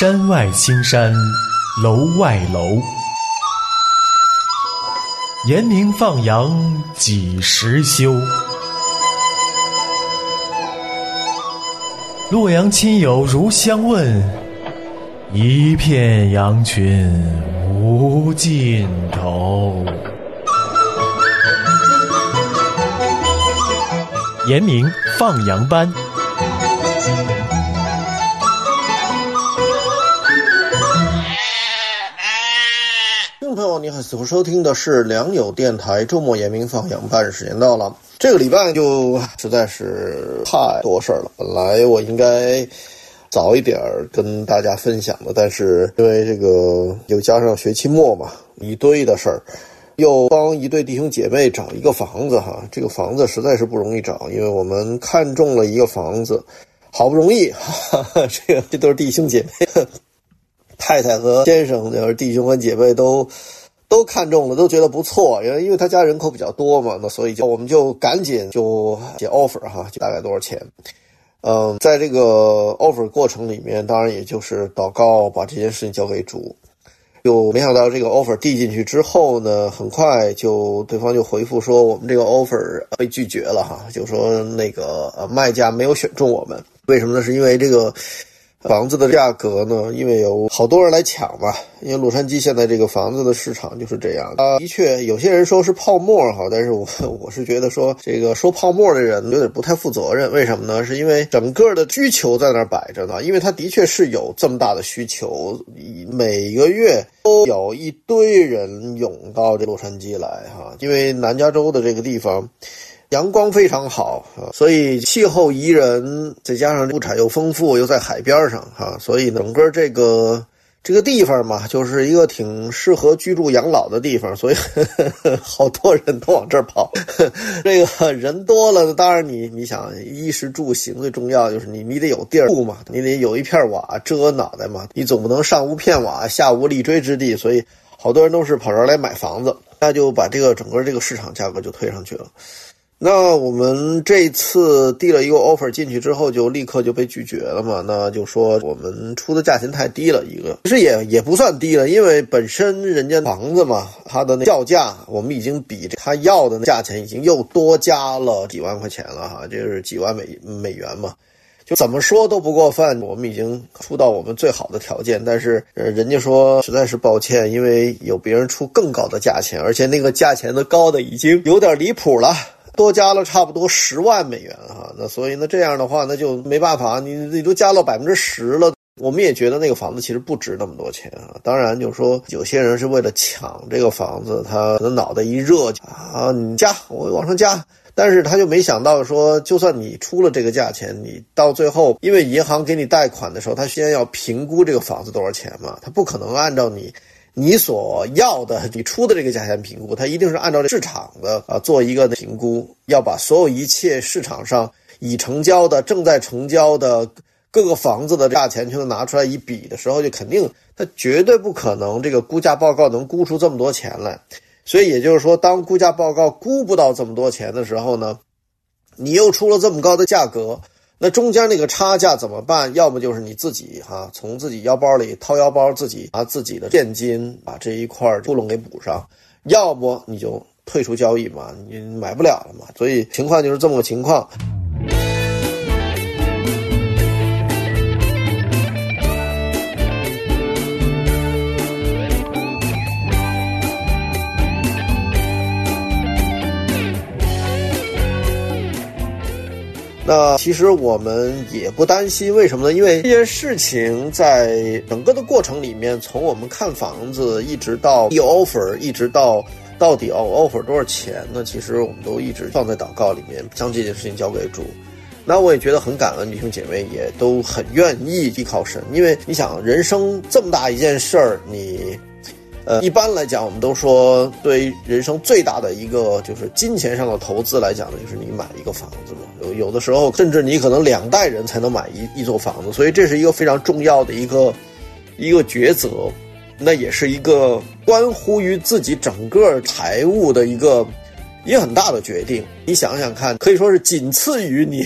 山外青山楼外楼，严明放羊几时休？洛阳亲友如相问，一片羊群无尽头。严明放羊班。 听众朋友，你好，此刻收听的是良友电台周末严明放羊班，时间到了。这个礼拜就实在是太多事儿了，本来我应该早一点跟大家分享的，但是因为这个又加上学期末嘛，一堆的事儿，又帮一对弟兄姐妹找一个房子哈，这个房子实在是不容易找，因为我们看中了一个房子，好不容易，这都是弟兄姐妹，太太和先生就是弟兄和姐妹都看中了，都觉得不错，因为他家人口比较多嘛，那所以我们就赶紧就写 offer 哈，大概多少钱？在这个 offer 过程里面，当然也就是祷告，把这件事情交给主。就没想到这个 offer 递进去之后呢，很快就对方就回复说我们这个 offer 被拒绝了哈，就说那个卖家没有选中我们。为什么呢？是因为这个房子的价格呢，因为有好多人来抢嘛，因为洛杉矶现在这个房子的市场就是这样。的确有些人说是泡沫哈，但是我是觉得说这个说泡沫的人有点不太负责任。为什么呢？是因为整个的需求在那儿摆着呢，因为它的确是有这么大的需求，每个月都有一堆人涌到这洛杉矶来哈，因为南加州的这个地方阳光非常好，所以气候宜人，再加上物产又丰富，又在海边上哈，所以整个这个地方嘛，就是一个挺适合居住养老的地方，所以好多人都往这儿跑。这个人多了，当然你想衣食住行最重要就是你得有地儿住嘛，你得有一片瓦遮脑袋嘛，你总不能上无片瓦下无立锥之地，所以好多人都是跑这儿来买房子，那就把这个整个这个市场价格就推上去了。那我们这次递了一个 offer 进去之后，就立刻就被拒绝了嘛。那就说我们出的价钱太低了，其实也不算低了，因为本身人家房子嘛，它的叫价我们已经比他要的价钱已经又多加了几万块钱了哈，就是几万美元嘛。就怎么说都不过分，我们已经出到我们最好的条件，但是人家说实在是抱歉，因为有别人出更高的价钱，而且那个价钱的高的已经有点离谱了。多加了差不多10万美元哈，那所以呢这样的话那就没办法，你都加了10%了。我们也觉得那个房子其实不值那么多钱啊。当然就是说有些人是为了抢这个房子，他可能脑袋一热啊，你加我往上加，但是他就没想到说，就算你出了这个价钱，你到最后因为银行给你贷款的时候，他先要评估这个房子多少钱嘛，他不可能按照你所要的你出的这个价钱评估，它一定是按照市场的做一个评估，要把所有一切市场上已成交的正在成交的各个房子的价钱全都拿出来一比的时候，就肯定它绝对不可能这个估价报告能估出这么多钱来。所以也就是说，当估价报告估不到这么多钱的时候呢，你又出了这么高的价格，那中间那个差价怎么办？要么就是你自己从自己腰包里掏腰包，自己拿自己的现金把这一块窟窿给补上，要么你就退出交易嘛，你买不了了嘛。所以情况就是这么个情况。那其实我们也不担心，为什么呢？因为这件事情在整个的过程里面，从我们看房子一直到递 offer， 一直到底offer 多少钱呢？其实我们都一直放在祷告里面，将这件事情交给主。那我也觉得很感恩，弟兄姐妹也都很愿意依靠神，因为你想人生这么大一件事儿，一般来讲我们都说对人生最大的一个就是金钱上的投资来讲呢，就是你买一个房子嘛，有的时候甚至你可能2代人才能买一座房子，所以这是一个非常重要的一个抉择，那也是一个关乎于自己整个财务的一个一个很大的决定。你想想看，可以说是仅次于你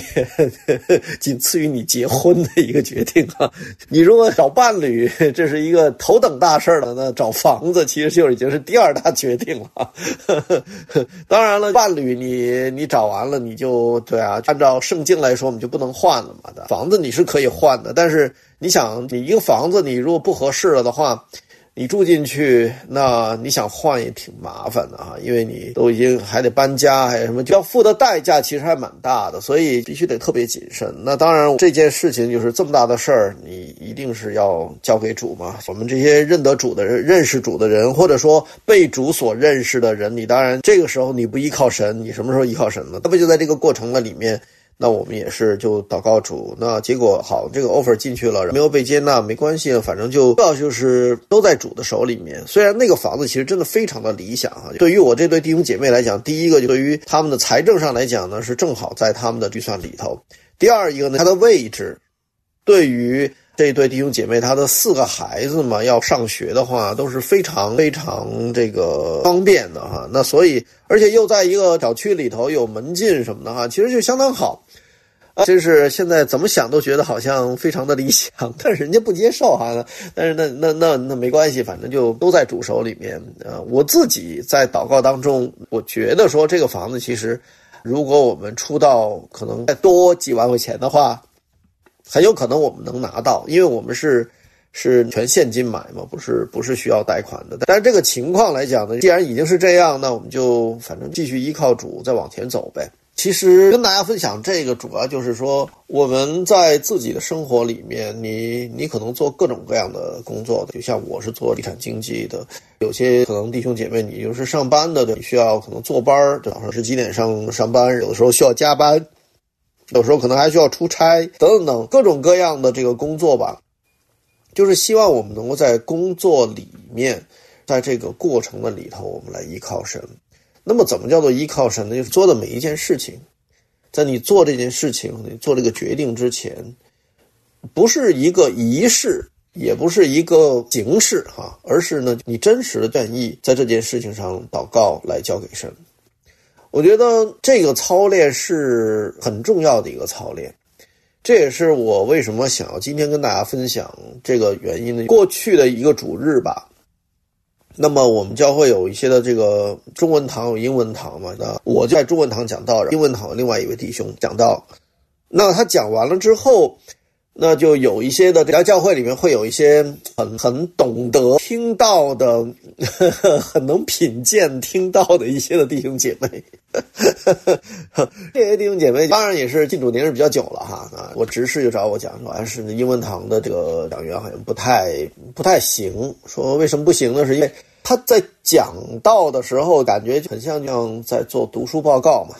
结婚的一个决定啊。你如果找伴侣，这是一个头等大事了，那找房子其实就已经是第二大决定了。当然了，伴侣你找完了，你就对啊，按照圣经来说，我们就不能换了嘛。房子你是可以换的，但是你想，你一个房子你如果不合适了的话，你住进去，那你想换也挺麻烦的啊，因为你都已经还得搬家，还有什么要付的代价其实还蛮大的，所以必须得特别谨慎。那当然这件事情就是这么大的事儿，你一定是要交给主嘛。我们这些认得主的人、认识主的人，或者说被主所认识的人，你当然这个时候你不依靠神，你什么时候依靠神呢？那不就在这个过程的里面，那我们也是就祷告主，那结果好，这个 offer 进去了，没有被接纳没关系，反正就是都在主的手里面。虽然那个房子其实真的非常的理想啊，对于我这对弟兄姐妹来讲，第一个就对于他们的财政上来讲呢，是正好在他们的预算里头。第二一个呢，它的位置对于这对弟兄姐妹他的4个孩子嘛，要上学的话都是非常非常这个方便的哈。那所以而且又在一个小区里头有门禁什么的哈，其实就相当好。真是现在怎么想都觉得好像非常的理想，但是人家不接受哈。但是那没关系，反正就都在主手里面。我自己在祷告当中，我觉得说这个房子其实如果我们出到可能再多几万块钱的话，很有可能我们能拿到，因为我们是全现金买嘛，不是需要贷款的。但是这个情况来讲呢，既然已经是这样，那我们就反正继续依靠主再往前走呗。其实跟大家分享这个主要就是说，我们在自己的生活里面，你可能做各种各样的工作的，就像我是做地产经纪的，有些可能弟兄姐妹你就是上班的，你需要可能坐班，早上是几点上班，有的时候需要加班，有时候可能还需要出差等等等各种各样的这个工作吧。就是希望我们能够在工作里面，在这个过程的里头，我们来依靠神。那么怎么叫做依靠神呢？就是做的每一件事情，在你做这件事情，你做这个决定之前，不是一个仪式，也不是一个形式哈，而是呢，你真实的愿意在这件事情上祷告来交给神。我觉得这个操练是很重要的一个操练，这也是我为什么想要今天跟大家分享这个原因呢。过去的一个主日吧，那么我们教会有一些的这个中文堂有英文堂嘛，那我就在中文堂讲道，英文堂有另外一位弟兄讲道。那他讲完了之后，那就有一些的这个教会里面会有一些很懂得听道的很能品鉴听道的一些的弟兄姐妹这些弟兄姐妹当然也是进主年日比较久了哈。我执事就找我讲说，是英文堂的这个讲员好像不太行，说为什么不行呢？是因为他在讲道的时候感觉很像在做读书报告嘛。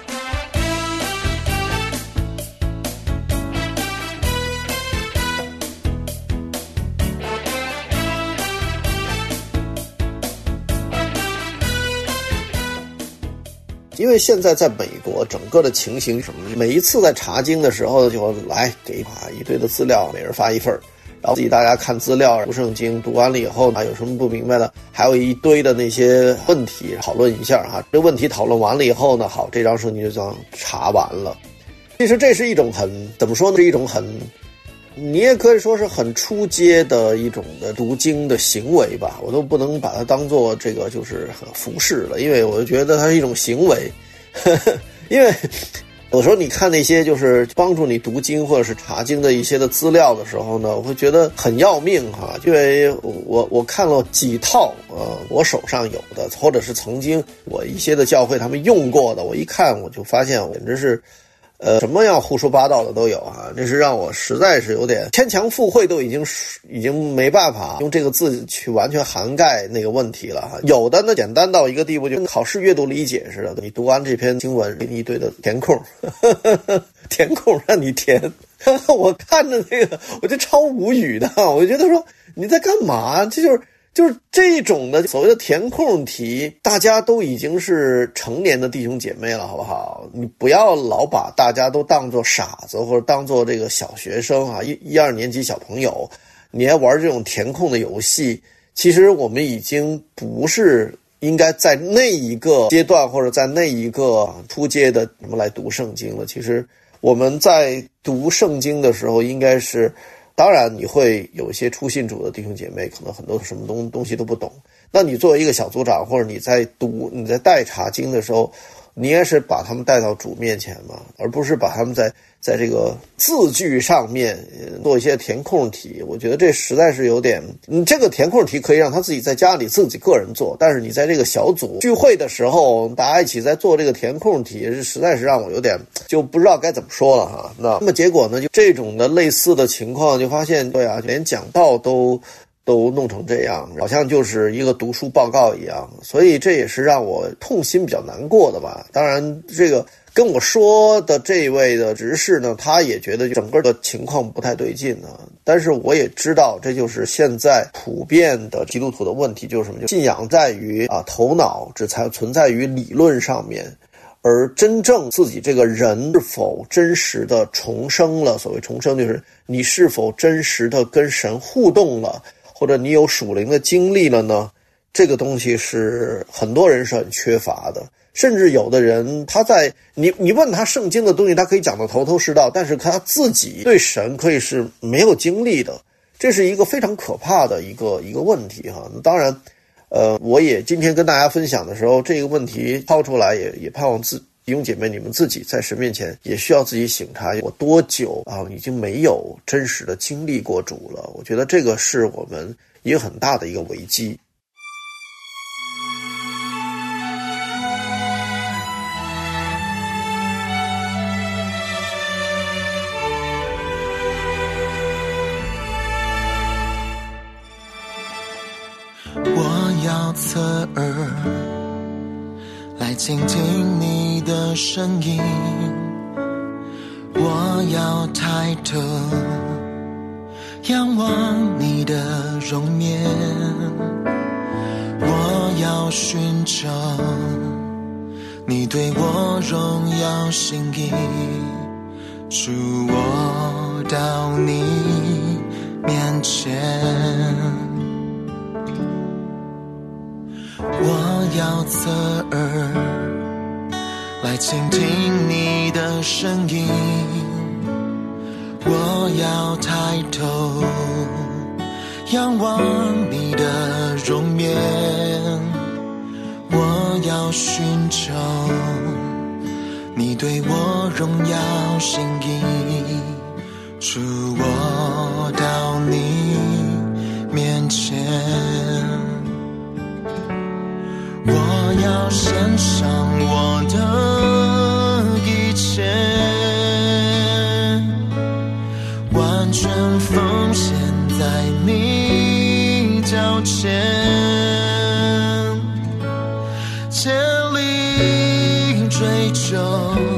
因为现在在美国整个的情形什么，每一次在查经的时候就来给一堆的资料，每人发一份，然后自己大家看资料读圣经，读完了以后呢，有什么不明白的，还有一堆的那些问题讨论一下哈。这问题讨论完了以后呢，好，这张圣经就这样查完了。其实这是一种怎么说呢，是一种你也可以说是很初阶的一种的读经的行为吧，我都不能把它当做这个就是很服饰了，因为我觉得它是一种行为因为有时候你看那些就是帮助你读经或者是查经的一些的资料的时候呢，我会觉得很要命哈，因为我看了几套我手上有的，或者是曾经我一些的教会他们用过的，我一看我就发现简直是什么样胡说八道的都有啊！这是让我实在是有点牵强附会，都已经没办法用这个字去完全涵盖那个问题了哈。有的呢简单到一个地步，就跟考试阅读理解似的，你读完这篇经文，给你一堆的填空，填空让你填。我看着那个我就超无语的，我就觉得说你在干嘛？这就是这种的所谓的填空题，大家都已经是成年的弟兄姐妹了，好不好？你不要老把大家都当作傻子，或者当作这个小学生啊，一二年级小朋友，你还玩这种填空的游戏。其实我们已经不是应该在那一个阶段或者在那一个初阶的我们来读圣经了。其实我们在读圣经的时候应该是，当然你会有一些初信主的弟兄姐妹可能很多什么东西都不懂，那你作为一个小组长或者你在带查经的时候，你应该是把他们带到主面前嘛，而不是把他们在这个字句上面做一些填空题。我觉得这实在是有点，这个填空题可以让他自己在家里自己个人做，但是你在这个小组聚会的时候，大家一起在做这个填空题，实在是让我有点就不知道该怎么说了哈。那么结果呢，就这种的类似的情况，就发现对啊，连讲道都弄成这样，好像就是一个读书报告一样，所以这也是让我痛心比较难过的吧。当然这个跟我说的这位的执事呢，他也觉得整个的情况不太对劲呢。但是我也知道，这就是现在普遍的基督徒的问题，就是什么？就信仰在于头脑只才存在于理论上面，而真正自己这个人是否真实的重生了。所谓重生，就是你是否真实的跟神互动了，或者你有属灵的经历了呢？这个东西是很多人是很缺乏的。甚至有的人他在你问他圣经的东西，他可以讲得头头是道，但是他自己对神可以是没有经历的，这是一个非常可怕的一个问题哈。当然我也今天跟大家分享的时候，这个问题抛出来，也盼望弟兄姐妹你们自己在神面前也需要自己省察，我多久已经没有真实的经历过主了。我觉得这个是我们一个很大的一个危机。 我要侧耳来倾听你的声音，我要抬头仰望你的容颜，我要寻找你对我荣耀心意，主我到你面前，我要侧耳来倾听你的声音，我要抬头仰望你的容颜，我要寻找你对我荣耀心意，主我到你面前，我要献上我的一切，完全奉献在你脚前，千里追求